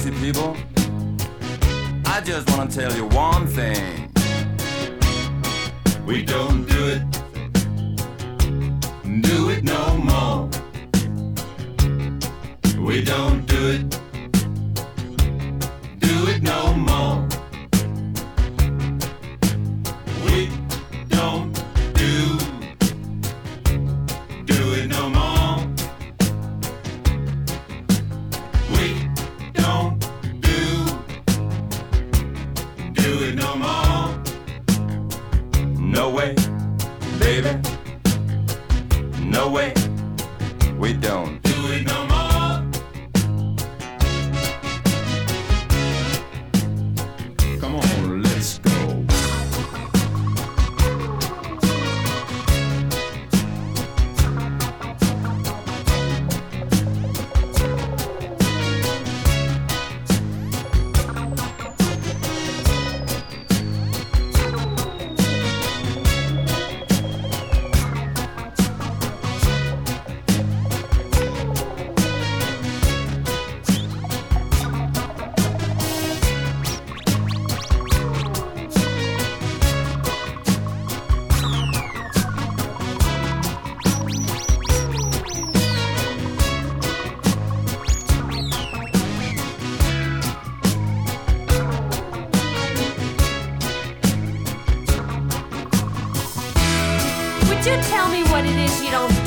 crazy people. I just wanna tell you one thing. We don't do it no more. We don't do it no more. We don't do it no more. We don't do it no more. No way, baby. No way. We don't do it no more. Come on, let's go. Would you tell me what it is you don't